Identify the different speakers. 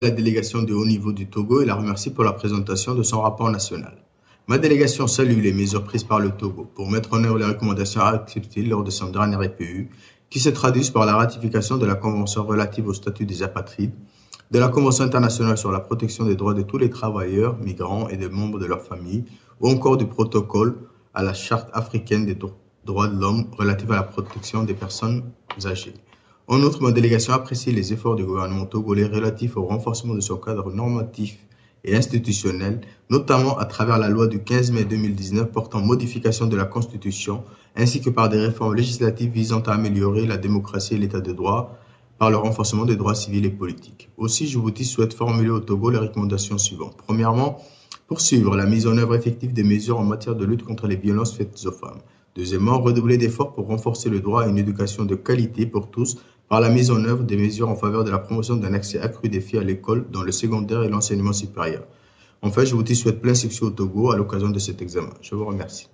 Speaker 1: La délégation de haut niveau du Togo et la remercie pour la présentation de son rapport national. Ma délégation salue les mesures prises par le Togo pour mettre en œuvre les recommandations acceptées lors de son dernier EPU, qui se traduisent par la ratification de la Convention relative au statut des apatrides, de la Convention internationale sur la protection des droits de tous les travailleurs, migrants et des membres de leurs familles, ou encore du protocole à la Charte africaine des droits de l'homme relative à la protection des personnes âgées. En outre, ma délégation apprécie les efforts du gouvernement togolais relatifs au renforcement de son cadre normatif et institutionnel, notamment à travers la loi du 15 mai 2019 portant modification de la Constitution, ainsi que par des réformes législatives visant à améliorer la démocratie et l'état de droit par le renforcement des droits civils et politiques. Aussi, Djibouti souhaite formuler au Togo les recommandations suivantes. Premièrement, poursuivre la mise en œuvre effective des mesures en matière de lutte contre les violences faites aux femmes. Deuxièmement, redoubler d'efforts pour renforcer le droit à une éducation de qualité pour tous par la mise en œuvre des mesures en faveur de la promotion d'un accès accru des filles à l'école, dans le secondaire et l'enseignement supérieur. Enfin, Djibouti souhaite plein succès au Togo à l'occasion de cet examen. Je vous remercie.